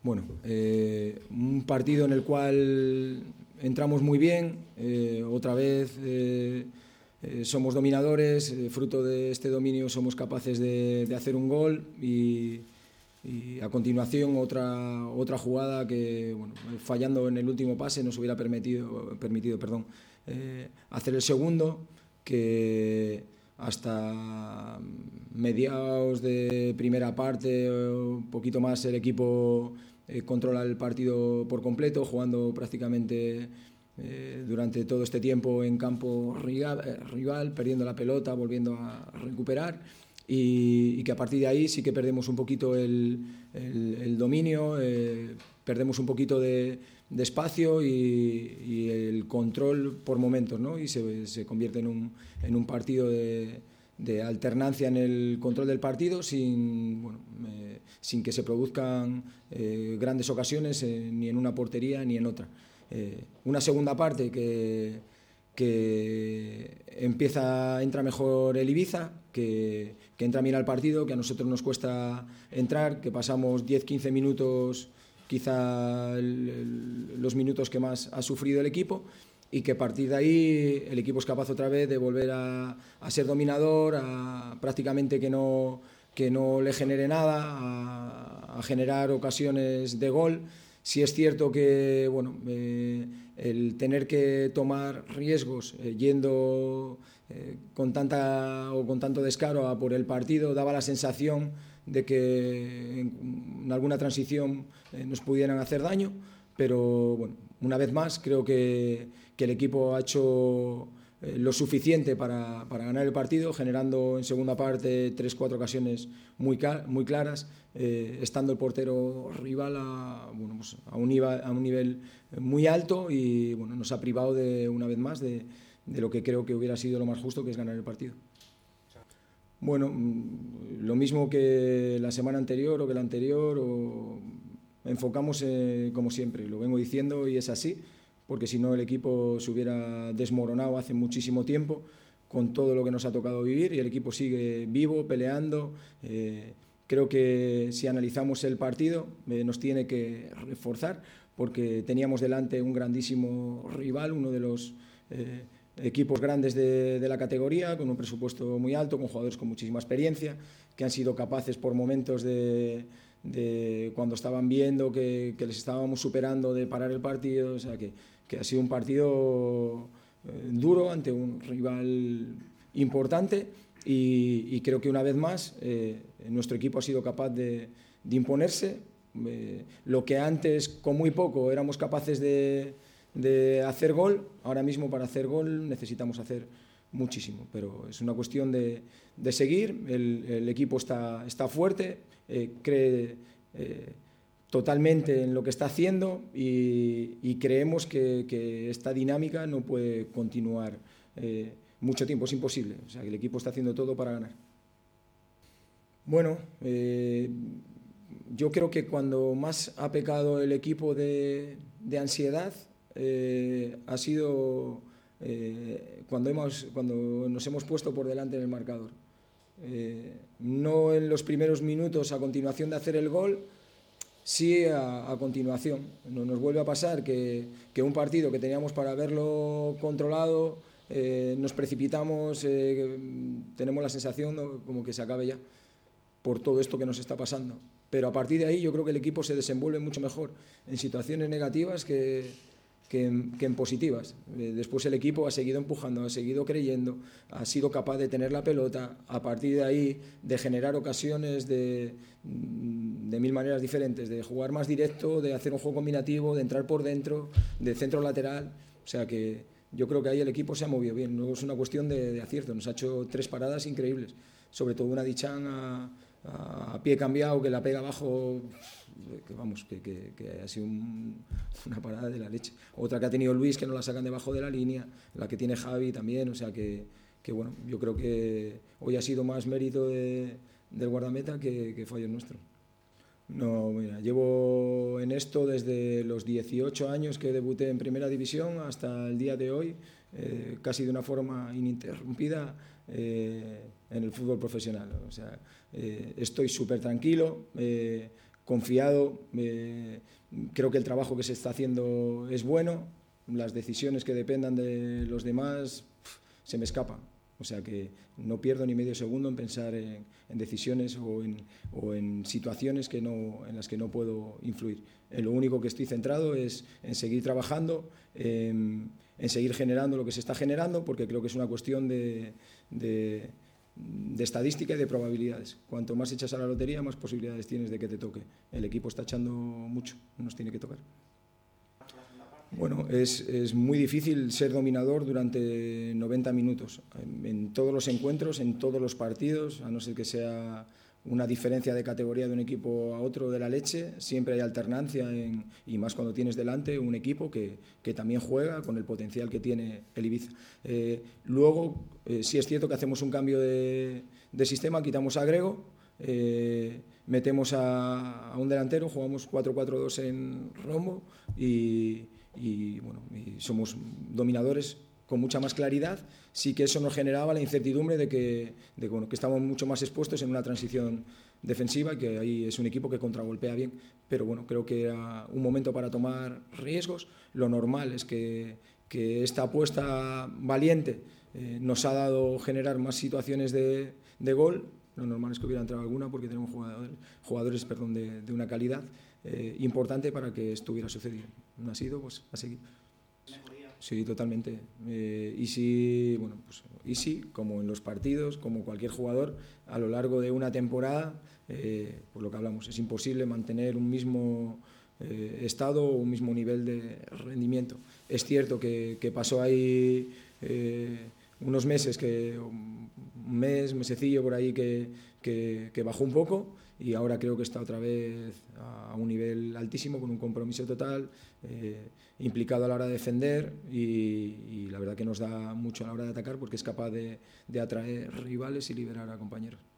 Bueno, un partido en el cual entramos muy bien, otra vez somos dominadores, fruto de este dominio somos capaces de hacer un gol y a continuación otra jugada que, bueno, fallando en el último pase nos hubiera permitido hacer el segundo, que hasta mediados de primera parte, un poquito más, el equipo controla el partido por completo, jugando prácticamente durante todo este tiempo en campo rival, perdiendo la pelota, volviendo a recuperar, y que a partir de ahí sí que perdemos un poquito el dominio, perdemos un poquito de espacio y el control por momentos, ¿no? Y se convierte en un partido de alternancia en el control del partido sin que se produzcan grandes ocasiones ni en una portería ni en otra. Una segunda parte que entra mejor el Ibiza, que entra bien al partido, que a nosotros nos cuesta entrar, que pasamos 10-15 minutos, quizá los minutos que más ha sufrido el equipo, y que a partir de ahí el equipo es capaz otra vez de volver a ser dominador, a prácticamente que no le genere nada, a generar ocasiones de gol. Sí es cierto que el tener que tomar riesgos yendo con tanto descaro a por el partido daba la sensación de que en alguna transición nos pudieran hacer daño, pero bueno, una vez más creo que el equipo ha hecho lo suficiente para ganar el partido, generando en segunda parte 3-4 ocasiones muy claras, estando el portero rival a un nivel muy alto, y bueno, nos ha privado una vez más de lo que creo que hubiera sido lo más justo, que es ganar el partido. Bueno, lo mismo que la semana anterior o que la anterior, enfocamos como siempre, lo vengo diciendo y es así, porque si no el equipo se hubiera desmoronado hace muchísimo tiempo con todo lo que nos ha tocado vivir, y el equipo sigue vivo, peleando. Creo que si analizamos el partido nos tiene que reforzar, porque teníamos delante un grandísimo rival, uno de los equipos grandes de la categoría, con un presupuesto muy alto, con jugadores con muchísima experiencia, que han sido capaces por momentos de cuando estaban viendo que les estábamos superando, de parar el partido. O sea que ha sido un partido duro ante un rival importante, y creo que una vez más nuestro equipo ha sido capaz de imponerse. Lo que antes con muy poco éramos capaces de hacer gol, ahora mismo para hacer gol necesitamos hacer muchísimo, pero es una cuestión de seguir. El equipo está fuerte, cree totalmente en lo que está haciendo, y creemos que esta dinámica no puede continuar mucho tiempo, es imposible. O sea, que el equipo está haciendo todo para ganar. Bueno, yo creo que cuando más ha pecado el equipo de ansiedad ha sido cuando nos hemos puesto por delante en el marcador. No en los primeros minutos a continuación de hacer el gol, sí a continuación. Nos vuelve a pasar que un partido que teníamos para haberlo controlado, nos precipitamos, tenemos la sensación, ¿no?, como que se acabe ya por todo esto que nos está pasando. Pero a partir de ahí yo creo que el equipo se desenvuelve mucho mejor en situaciones negativas que en positivas. Después el equipo ha seguido empujando, ha seguido creyendo, ha sido capaz de tener la pelota, a partir de ahí de generar ocasiones de mil maneras diferentes, de jugar más directo, de hacer un juego combinativo, de entrar por dentro, de centro lateral. O sea que yo creo que ahí el equipo se ha movido bien. Luego es una cuestión de acierto. Nos ha hecho 3 paradas increíbles, sobre todo una Dichan a pie cambiado, que la pega abajo, que ha sido una parada de la leche. Otra que ha tenido Luis, que no la sacan debajo de la línea, la que tiene Javi también. O sea que bueno, yo creo que hoy ha sido más mérito del guardameta que fallo nuestro. No, mira, llevo en esto desde los 18 años que debuté en Primera División hasta el día de hoy, casi de una forma ininterrumpida en el fútbol profesional. O sea, estoy súper tranquilo, confiado. Creo que el trabajo que se está haciendo es bueno. Las decisiones que dependan de los demás se me escapan. O sea que no pierdo ni medio segundo en pensar en decisiones o en situaciones en las que no puedo influir. En lo único que estoy centrado es en seguir trabajando, en seguir generando lo que se está generando, porque creo que es una cuestión de estadística y de probabilidades. Cuanto más echas a la lotería, más posibilidades tienes de que te toque. El equipo está echando mucho, nos tiene que tocar. Bueno, es muy difícil ser dominador durante 90 minutos, en todos los encuentros, en todos los partidos, a no ser que sea una diferencia de categoría de un equipo a otro de la leche, siempre hay alternancia, y más cuando tienes delante un equipo que también juega con el potencial que tiene el Ibiza. Luego, sí es cierto que hacemos un cambio de sistema, quitamos a Grego, metemos a un delantero, jugamos 4-4-2 en rombo y somos dominadores con mucha más claridad. Sí que eso nos generaba la incertidumbre de que estamos mucho más expuestos en una transición defensiva y que ahí es un equipo que contragolpea bien, pero bueno, creo que era un momento para tomar riesgos. Lo normal es que esta apuesta valiente nos ha dado generar más situaciones de gol. Lo normal es que hubiera entrado alguna porque tenemos jugadores de una calidad importante para que estuviera sucediendo. No ha sido, pues a seguir. Sí, totalmente. Y sí, como en los partidos, como cualquier jugador, a lo largo de una temporada, por lo que hablamos, es imposible mantener un mismo estado o un mismo nivel de rendimiento. Es cierto que pasó ahí unos meses, un mesecillo por ahí que bajó un poco, y ahora creo que está otra vez a un nivel altísimo, con un compromiso total, implicado a la hora de defender, y la verdad que nos da mucho a la hora de atacar porque es capaz de atraer rivales y liberar a compañeros.